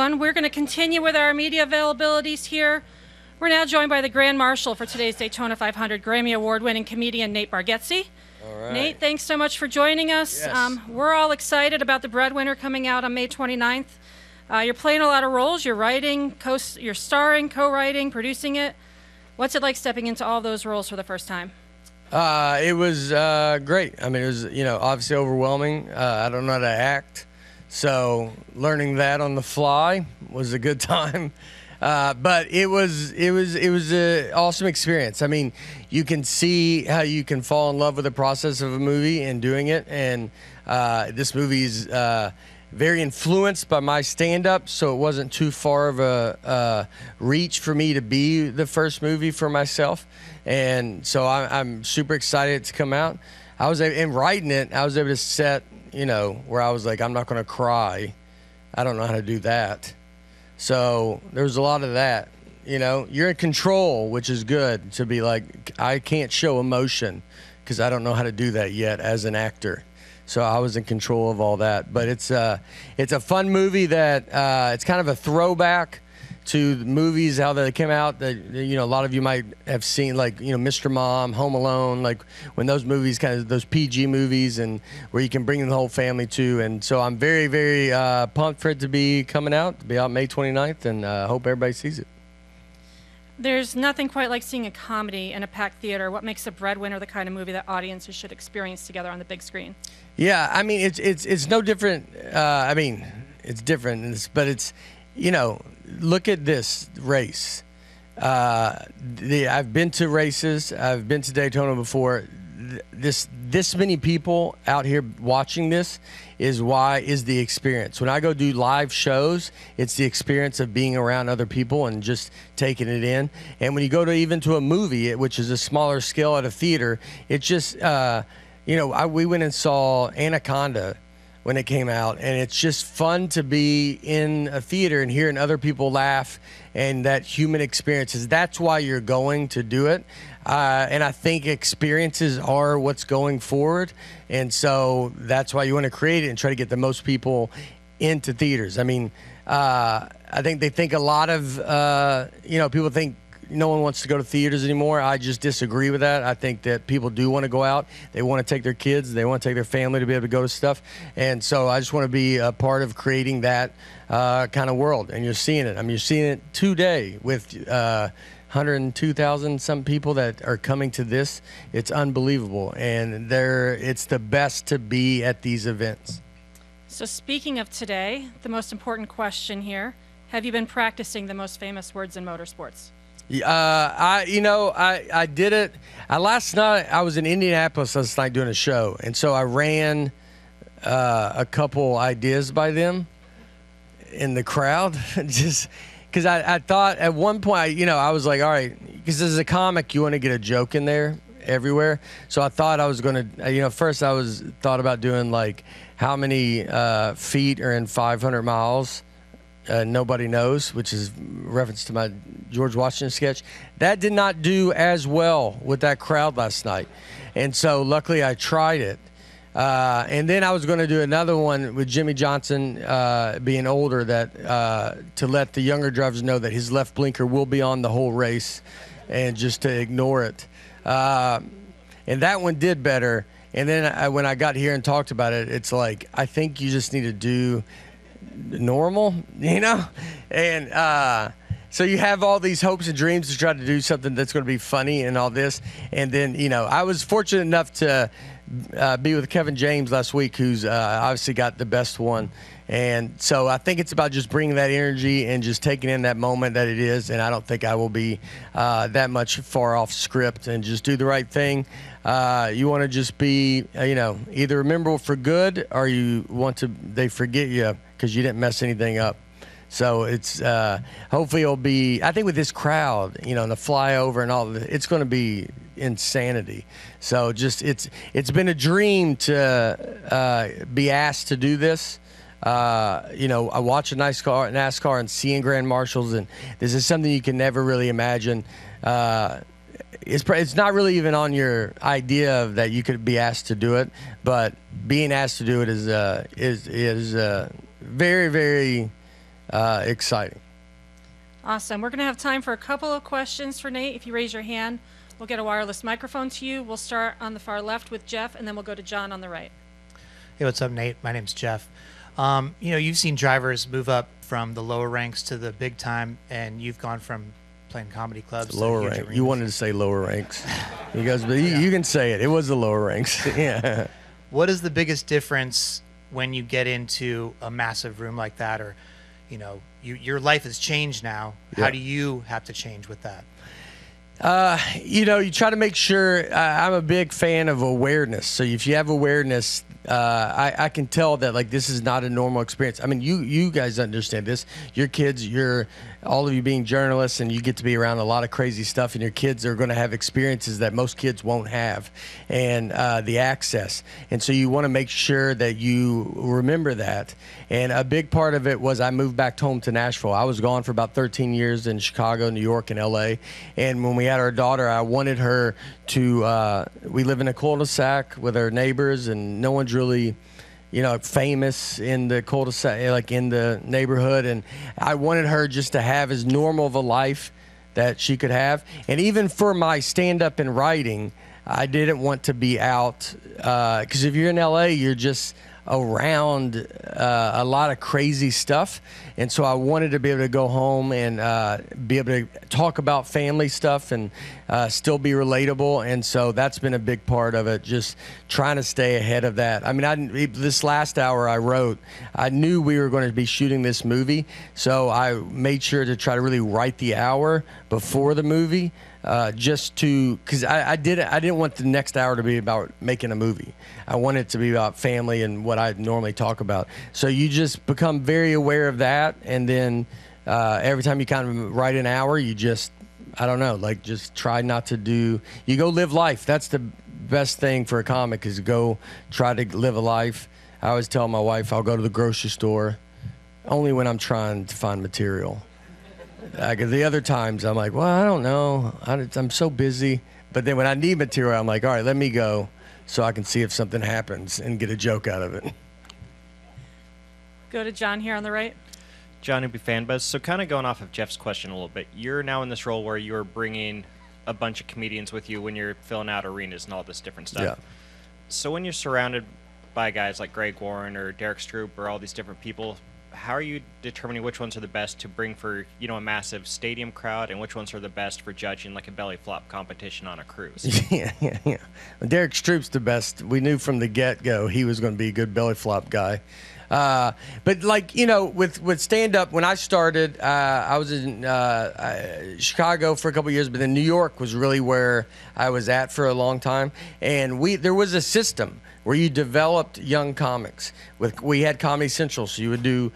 everyone. We're going to continue with our media availabilities here. We're now joined by the Grand Marshal for today's Daytona 500, Grammy Award-winning comedian Nate Bargatze. All right. Nate, thanks so much for joining us. Yes. We're all excited about The Breadwinner coming out on May 29th. You're playing a lot of roles. You're writing, you're starring, co-writing, producing it. What's it like stepping into all those roles for the first time? It was great. I mean, it was, obviously overwhelming. I don't know how to act, so learning that on the fly was a good time. But it was an awesome experience. I mean, you can see how you can fall in love with the process of a movie and doing it. And this movie's very influenced by my stand-up, so it wasn't too far of a reach for me to be the first movie for myself. And so I'm super excited to come out. In writing it, I was able to set, where I was like, I'm not going to cry. I don't know how to do that. So there's a lot of that. You're in control, which is good, to be like, I can't show emotion because I don't know how to do that yet as an actor. So I was in control of all that. But it's a fun movie that it's kind of a throwback to the movies, how they came out. That a lot of you might have seen, like Mr. Mom, Home Alone, like when those movies, kind of those PG movies, and where you can bring in the whole family too. And so I'm very, very pumped for it to be coming out, May 29th, and hope everybody sees it. There's nothing quite like seeing a comedy in a packed theater. What makes The Breadwinner the kind of movie that audiences should experience together on the big screen? Yeah, I mean, it's no different. I mean, it's different, but it's, look at this race. I've been to races. I've been to Daytona before. This many people out here watching this is the experience. When I go do live shows, it's the experience of being around other people and just taking it in. And when you go even to a movie, which is a smaller scale at a theater, it's just, we went and saw Anaconda when it came out, and it's just fun to be in a theater and hearing other people laugh and that human experiences. That's why you're going to do it. And I think experiences are what's going forward. And so that's why you want to create it and try to get the most people into theaters. I mean, I think they think a lot of, people think no one wants to go to theaters anymore. I just disagree with that. I think that people do want to go out. They want to take their kids. They want to take their family to be able to go to stuff. And so I just want to be a part of creating that kind of world. And you're seeing it. I mean, you're seeing it today with 102,000 some people that are coming to this. It's unbelievable. And it's the best to be at these events. So speaking of today, the most important question here, have you been practicing the most famous words in motorsports? I did it. Last night I was in Indianapolis last night doing a show, and so I ran a couple ideas by them in the crowd, just because I thought at one point, I was like, all right, because as a comic, you want to get a joke in there everywhere. So I thought I was going to, first I thought about doing like how many feet are in 500 miles. Nobody knows, which is reference to my George Washington sketch. That did not do as well with that crowd last night. And so luckily I tried it. And then I was going to do another one with Jimmy Johnson being older, that to let the younger drivers know that his left blinker will be on the whole race and just to ignore it. And that one did better. And then when I got here and talked about it, it's like, I think you just need to do normal, and so you have all these hopes and dreams to try to do something that's going to be funny and all this. And then I was fortunate enough to be with Kevin James last week, who's obviously got the best one. And so I think it's about just bringing that energy and just taking in that moment that it is. And I don't think I will be that much far off script, and just do the right thing. You want to just be, either remember for good, or they forget you because you didn't mess anything up. So it's hopefully it'll be, I think with this crowd, and the flyover and all, it's going to be insanity. So just it's been a dream to be asked to do this. I watch a NASCAR and seeing Grand Marshals, and this is something you can never really imagine. It's not really even on your idea of that you could be asked to do it, but being asked to do it is very, very exciting. Awesome. We're going to have time for a couple of questions for Nate. If you raise your hand, we'll get a wireless microphone to you. We'll start on the far left with Jeff, and then we'll go to John on the right. Hey, what's up, Nate? My name's Jeff. You've seen drivers move up from the lower ranks to the big time, and you've gone from playing comedy clubs to Lower huge rank. arenas. You wanted to say lower ranks. You guys, but you can say it. It was the lower ranks. Yeah. What is the biggest difference when you get into a massive room like that, or, your life has changed now? Yeah. How do you have to change with that? You try to make sure. I'm a big fan of awareness. So if you have awareness, I can tell that like this is not a normal experience. I mean, you guys understand this. Your kids, all of you being journalists, and you get to be around a lot of crazy stuff, and your kids are going to have experiences that most kids won't have, and the access. And so you want to make sure that you remember that. And a big part of it was I moved back home to Nashville. I was gone for about 13 years in Chicago, New York, and LA. And when we had our daughter, I wanted her to, we live in a cul-de-sac with our neighbors, and no one's really, famous in the cul-de-sac, like in the neighborhood. And I wanted her just to have as normal of a life that she could have. And even for my stand-up and writing, I didn't want to be out, because if you're in LA, you're just around a lot of crazy stuff. And so I wanted to be able to go home and be able to talk about family stuff and still be relatable. And so that's been a big part of it, just trying to stay ahead of that. I mean, this last hour I wrote, I knew we were going to be shooting this movie, so I made sure to try to really write the hour before the movie, because I didn't want the next hour to be about making a movie. I want it to be about family and what I normally talk about. So you just become very aware of that, and then every time you kind of write an hour, you just, I don't know, just try not to you go live life. That's the best thing for a comic, is go try to live a life. I always tell my wife I'll go to the grocery store only when I'm trying to find material. The other times I'm like, well, I don't know. I'm so busy. But then when I need material, I'm like, all right, let me go so I can see if something happens and get a joke out of it. Go to John here on the right. John Hoopy Fanbuzz. So kind of going off of Jeff's question a little bit, you're now in this role where you're bringing a bunch of comedians with you when you're filling out arenas and all this different stuff. Yeah. So when you're surrounded by guys like Greg Warren or Derek Stroop or all these different people, how are you determining which ones are the best to bring for, a massive stadium crowd, and which ones are the best for judging like a belly flop competition on a cruise? Yeah. Derek Stroop's the best. We knew from the get-go he was going to be a good belly flop guy. But with stand-up, when I started, I was in Chicago for a couple of years, but then New York was really where I was at for a long time. And there was a system where you developed young comics. We had Comedy Central, so you would do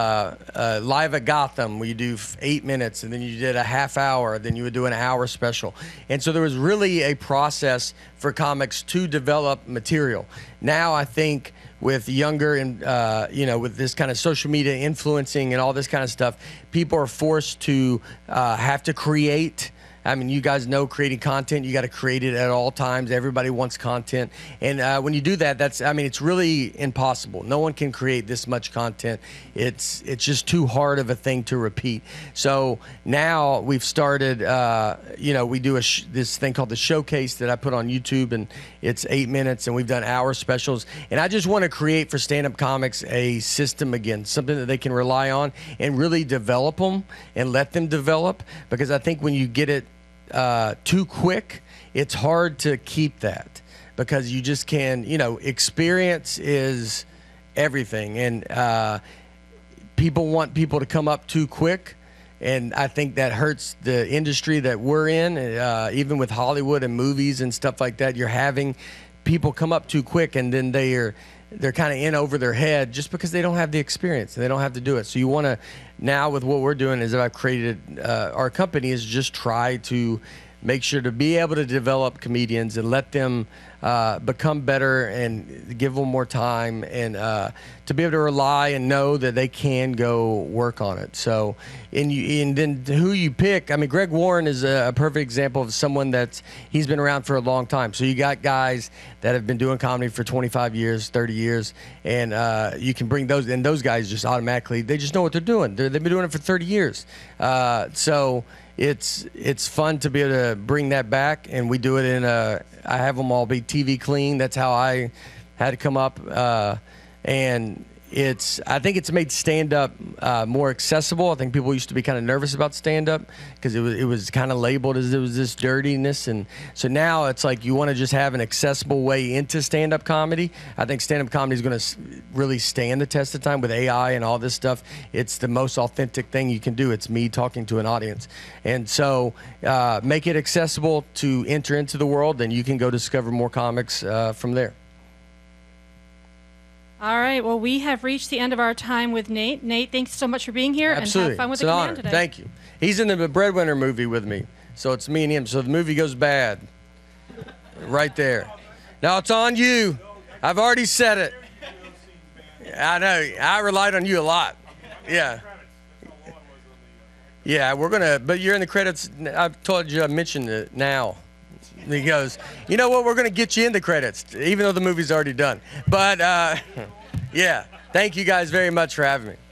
Live at Gotham, where you do 8 minutes, and then you did a half hour, then you would do an hour special. And so there was really a process for comics to develop material. Now I think with younger and, with this kind of social media influencing and all this kind of stuff, people are forced to have to create. I mean, you guys know creating content, you got to create it at all times. Everybody wants content. And when you do that, it's really impossible. No one can create this much content. It's just too hard of a thing to repeat. So now we've started, we do this thing called the Showcase that I put on YouTube, and it's 8 minutes, and we've done hour specials. And I just want to create for stand-up comics a system again, something that they can rely on and really develop them and let them develop, because I think when you get it too quick, it's hard to keep that, because you just can, experience is everything, and people want people to come up too quick, and I think that hurts the industry that we're in. Even with Hollywood and movies and stuff like that, you're having people come up too quick, and then they're kind of in over their head just because they don't have the experience and they don't have to do it. So you want to, now with what we're doing is that I've created, our company is just try to make sure to be able to develop comedians and let them become better and give them more time, and to be able to rely and know that they can go work on it. So, and then who you pick, I mean, Greg Warren is a perfect example of someone he's been around for a long time. So you got guys that have been doing comedy for 25 years, 30 years, and you can bring those, and those guys just automatically, they just know what they're doing. They've been doing it for 30 years. So it's fun to be able to bring that back, and we do it I have them all be TV clean. That's how I had to come up, and I think it's made stand-up more accessible. I think people used to be kind of nervous about stand-up because it was kind of labeled as it was this dirtiness, and so now it's like you want to just have an accessible way into stand-up comedy. I think stand-up comedy is going to really stand the test of time with AI and all this stuff. It's the most authentic thing you can do. It's me talking to an audience, and so make it accessible to enter into the world, and you can go discover more comics from there. All right. Well, we have reached the end of our time with Nate. Nate, thanks so much for being here. Absolutely. And have fun with It's the an command honor. today. Thank you. He's in the Breadwinner movie with me, so it's me and him. So the movie goes bad right there. Now it's on you. I've already said it. I know. I relied on you a lot. Yeah. Yeah, but you're in the credits. I've told you I mentioned it now. He goes, you know what, we're going to get you in the credits, even though the movie's already done. But, yeah, thank you guys very much for having me.